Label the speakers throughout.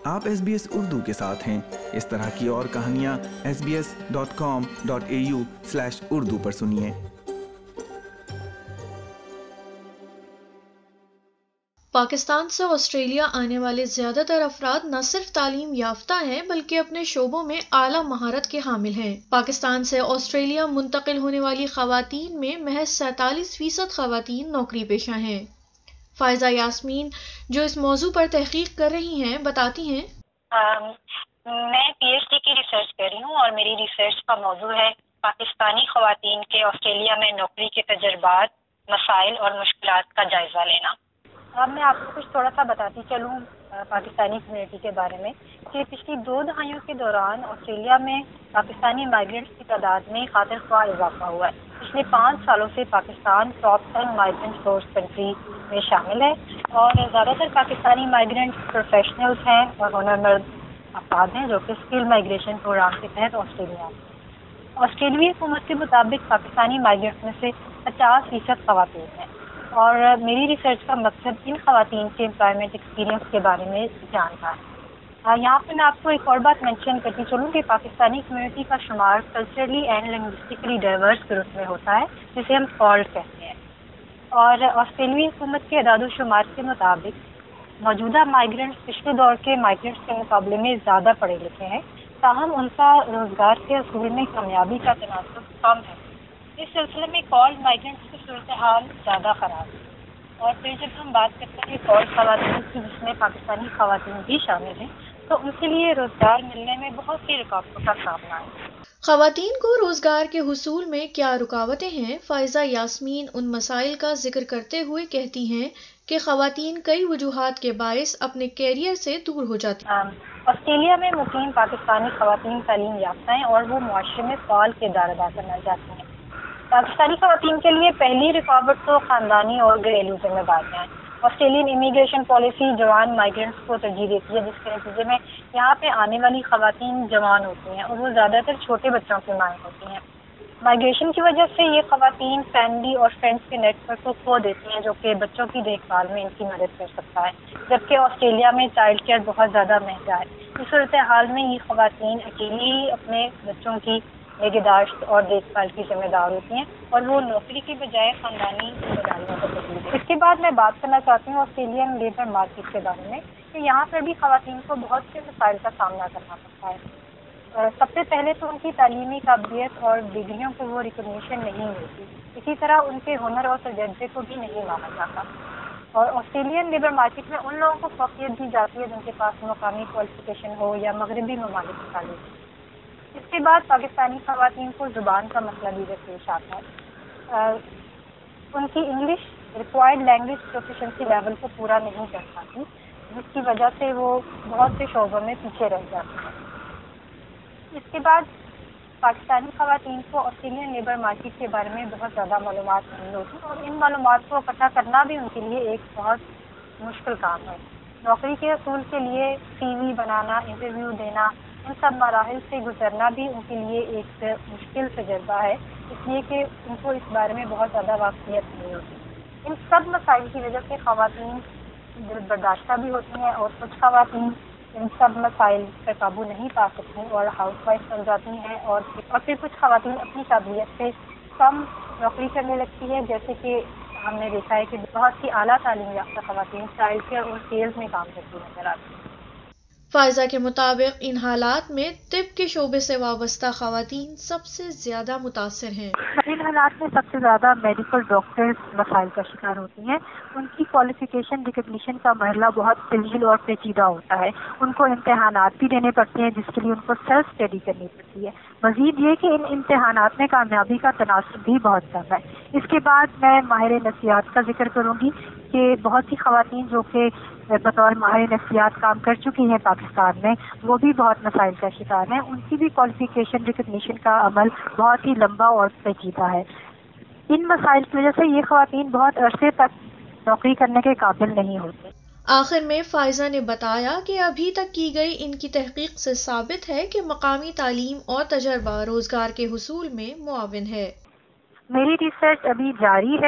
Speaker 1: آپ SBS اردو کے ساتھ ہیں۔ اس طرح کی اور کہانیاں sbs.com.au/urdu پر سنیے۔
Speaker 2: پاکستان سے آسٹریلیا آنے والے زیادہ تر افراد نہ صرف تعلیم یافتہ ہیں بلکہ اپنے شعبوں میں اعلیٰ مہارت کے حامل ہیں۔ پاکستان سے آسٹریلیا منتقل ہونے والی خواتین میں محض 47% خواتین نوکری پیشہ ہیں۔ فائزہ یاسمین جو اس موضوع پر تحقیق کر رہی ہیں بتاتی ہیں،
Speaker 3: میں PhD کی ریسرچ کر رہی ہوں اور میری ریسرچ کا موضوع ہے پاکستانی خواتین کے آسٹریلیا میں نوکری کے تجربات، مسائل اور مشکلات کا جائزہ لینا۔ اب میں آپ کو کچھ تھوڑا سا بتاتی چلوں پاکستانی کمیونٹی کے بارے میں کہ پچھلی 2 دہائیوں کے دوران آسٹریلیا میں پاکستانی مائیگرنٹس کی تعداد میں خاطر خواہ اضافہ ہوا ہے۔ پچھلے 5 سالوں سے Pakistan top 10 migrant source country میں شامل ہے اور زیادہ تر پاکستانی مائیگرنٹ پروفیشنلز ہیں اور ہنرمند افراد ہیں جو کہ اسکل مائیگریشن پروگرام کے تحت آسٹریلیا میں۔ آسٹریلوی حکومت کے مطابق پاکستانی مائیگرنٹس میں سے 50% خواتین ہیں اور میری ریسرچ کا مقصد ان خواتین کے امپلائمنٹ ایکسپیرینس کے بارے میں جاننا ہے۔ یہاں پہ میں آپ کو ایک اور بات مینشن کرتی چلوں کہ پاکستانی کمیونٹی کا شمار culturally and linguistically diverse group میں ہوتا ہے جسے ہم سالٹ کہتے ہیں، اور آسٹریلوی حکومت کے اعداد و شمار کے مطابق موجودہ مائیگرنٹس پچھلے دور کے مائیگرنٹس کے مقابلے میں زیادہ پڑھے لکھے ہیں، تاہم ان کا روزگار کے حصول میں کامیابی کا تناسب کم ہے۔ اس سلسلے میں کالڈ مائیگرنٹس کی صورتحال زیادہ خراب ہے۔ اور پھر جب ہم بات کرتے ہیں کالڈ خواتین کی جس میں پاکستانی خواتین بھی شامل ہیں، تو ان کے لیے روزگار ملنے میں بہت سی رکاوٹوں کا سامنا ہے۔
Speaker 2: خواتین کو روزگار کے حصول میں کیا رکاوٹیں ہیں؟ فائزہ یاسمین ان مسائل کا ذکر کرتے ہوئے کہتی ہیں کہ خواتین کئی وجوہات کے باعث اپنے کیریئر سے دور ہو جاتی ہیں۔
Speaker 3: آسٹریلیا میں مقیم پاکستانی خواتین تعلیم یافتہ ہیں اور وہ معاشرے میں فعال کردار ادا کرنا چاہتی ہیں۔ پاکستانی خواتین کے لیے پہلی رکاوٹ تو خاندانی اور گھریلو ذمہ داریاں ہیں۔ آسٹریلین امیگریشن پالیسی جوان مائیگرنٹس کو ترجیح دیتی ہے، جس کے نتیجے میں یہاں پہ آنے والی خواتین جوان ہوتی ہیں اور وہ زیادہ تر چھوٹے بچوں کی مائیں ہوتی ہیں۔ مائیگریشن کی وجہ سے یہ خواتین فیملی اور فرینڈس کے نیٹ ورک کو کھو دیتی ہیں جو کہ بچوں کی دیکھ بھال میں ان کی مدد کر سکتا ہے، جبکہ آسٹریلیا میں چائلڈ کیئر بہت زیادہ مہنگا ہے۔ اس صورتحال میں یہ خواتین اکیلی ہی اپنے بچوں کی نگہداشت اور دیکھ بھال کی ذمہ دار ہوتی ہیں اور وہ نوکری کے بجائے خاندانی ذمہ داریوں کو ترجیح دیتی ہیں۔ اس کے بعد میں بات کرنا چاہتی ہوں آسٹریلین لیبر مارکیٹ کے بارے میں کہ یہاں پر بھی خواتین کو بہت سے مسائل کا سامنا کرنا پڑتا ہے۔ سب سے پہلے تو ان کی تعلیمی قابلیت اور ڈگریوں کو وہ ریکگنیشن نہیں ملتی، اسی طرح ان کے ہنر اور تجربے کو بھی نہیں مانا جاتا، اور آسٹریلین لیبر مارکیٹ میں ان لوگوں کو فوقیت دی جاتی ہے جن کے پاس مقامی کوالیفیکیشن ہو یا مغربی ممالک کی تعلیم۔ اس کے بعد پاکستانی خواتین کو زبان کا مسئلہ بھی درپیش آتا ہے۔ ان کی English required language proficiency level کو پورا نہیں کر پاتی، جس کی وجہ سے وہ بہت سے شعبوں میں پیچھے رہ جاتی ہیں۔ اس کے بعد پاکستانی خواتین کو آسٹریلین لیبر مارکیٹ کے بارے میں بہت زیادہ معلومات نہیں ہوتی اور ان معلومات کو اکٹھا کرنا بھی ان کے لیے ایک بہت مشکل کام ہے۔ نوکری کے حصول کے لیے CV بنانا، انٹرویو دینا، ان سب مراحل سے گزرنا بھی ان کے لیے ایک مشکل تجربہ ہے، اس لیے کہ ان کو اس بارے میں بہت زیادہ واقفیت نہیں ہوتی۔ ان سب مسائل کی وجہ سے خواتین دل برداشتہ بھی ہوتی ہیں اور کچھ خواتین ان سب مسائل پر قابو نہیں پا سکتی اور ہاؤس وائف بن جاتی ہیں، اور پھر کچھ خواتین اپنی قابلیت سے کم نوکری کرنے لگتی ہے، جیسے کہ ہم نے دیکھا ہے کہ بہت سی اعلیٰ تعلیم یافتہ خواتین چائلڈ کیئر اور سیلز میں کام کرتی نظر آتی ہیں۔
Speaker 2: فائزہ کے مطابق ان حالات میں طب کے شعبے سے وابستہ خواتین سب سے زیادہ متاثر ہیں۔
Speaker 3: ان حالات میں سب سے زیادہ میڈیکل ڈاکٹرز مسائل کا شکار ہوتی ہیں۔ ان کی کوالیفیکیشن ریکگنیشن کا مرحلہ بہت طویل اور پیچیدہ ہوتا ہے، ان کو امتحانات بھی دینے پڑتے ہیں جس کے لیے ان کو سیلف اسٹڈی کرنی پڑتی ہے۔ مزید یہ کہ ان امتحانات میں کامیابی کا تناسب بھی بہت کم ہے۔ اس کے بعد میں ماہر نفسیات کا ذکر کروں گی کہ بہت سی خواتین جو کہ بطور ماہر نفسیات کام کر چکی ہیں پاکستان میں، وہ بھی بہت مسائل کا شکار ہیں۔ ان کی بھی کوالیفیکیشن ریکگنیشن کا عمل بہت ہی لمبا اور پیچیدہ ہے۔ ان مسائل کی وجہ سے یہ خواتین بہت عرصے تک نوکری کرنے کے قابل نہیں ہوتی۔
Speaker 2: آخر میں فائزہ نے بتایا کہ ابھی تک کی گئی ان کی تحقیق سے ثابت ہے کہ مقامی تعلیم اور تجربہ روزگار کے حصول میں معاون ہے۔
Speaker 3: میری ریسرچ ابھی جاری ہے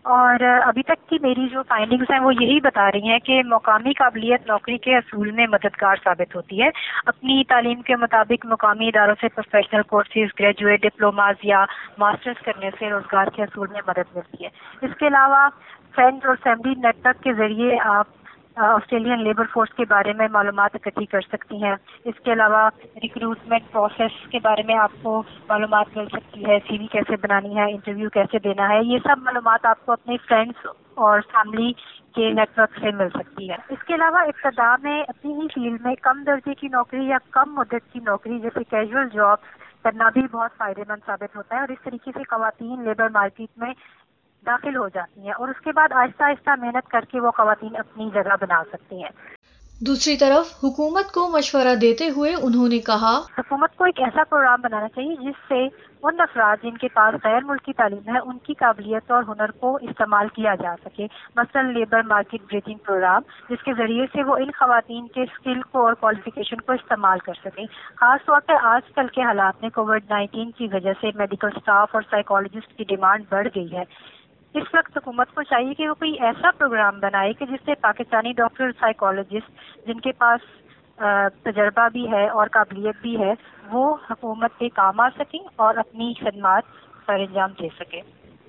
Speaker 3: اور ابھی تک کی میری جو فائنڈنگز ہیں وہ یہی بتا رہی ہیں کہ مقامی قابلیت نوکری کے حصول میں مددگار ثابت ہوتی ہے. اپنی تعلیم کے مطابق مقامی اداروں سے پروفیشنل کورسز، گریجویٹ ڈپلوماز یا ماسٹرز کرنے سے روزگار کے حصول میں مدد ملتی ہے. اس کے علاوہ فرینڈز اور فیملی نیٹ ورک کے ذریعے آپ آسٹریلین لیبر فورس کے بارے میں معلومات اکٹھی کر سکتی ہیں. اس کے علاوہ ریکروٹمنٹ پروسیس کے بارے میں آپ کو معلومات مل سکتی ہے، سی وی کیسے بنانی ہے، انٹرویو کیسے دینا ہے. یہ سب معلومات آپ کو اپنے فرینڈس اور فیملی کے نیٹ ورک سے مل سکتی ہے. اس کے علاوہ ابتدا میں اپنی ہی فیلڈ میں کم درجے کی نوکری یا کم مدت کی نوکری جیسے کیجول جابس کرنا بھی بہت فائدہ مند ثابت ہوتا ہے، اور اس طریقے سے خواتین لیبر مارکیٹ میں داخل ہو جاتی ہیں اور اس کے بعد آہستہ آہستہ محنت کر کے وہ خواتین اپنی جگہ بنا سکتی ہیں.
Speaker 2: دوسری طرف حکومت کو مشورہ دیتے ہوئے انہوں نے کہا،
Speaker 3: حکومت کو ایک ایسا پروگرام بنانا چاہیے جس سے ان افراد جن کے پاس غیر ملکی تعلیم ہے ان کی قابلیت اور ہنر کو استعمال کیا جا سکے. مثلا لیبر مارکیٹ بریجنگ پروگرام، جس کے ذریعے سے وہ ان خواتین کے اسکل کو اور کوالیفیکیشن کو استعمال کر سکیں. خاص طور پہ آج کل کے حالات میں کووڈ-19 کی وجہ سے میڈیکل اسٹاف اور سائیکالوجسٹ کی ڈیمانڈ بڑھ گئی ہے. اس وقت حکومت کو چاہیے کہ وہ کوئی ایسا پروگرام بنائے کہ جس سے پاکستانی ڈاکٹر سائیکالوجسٹ جن کے پاس تجربہ بھی ہے اور قابلیت بھی ہے وہ حکومت کے کام آ سکیں اور اپنی خدمات سر انجام دے سکیں.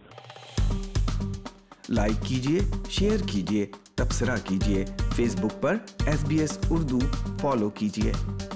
Speaker 1: لائک کیجیے، شیئر کیجیے، تبصرہ کیجیے. فیس بک پر SBS اردو فالو کیجیے.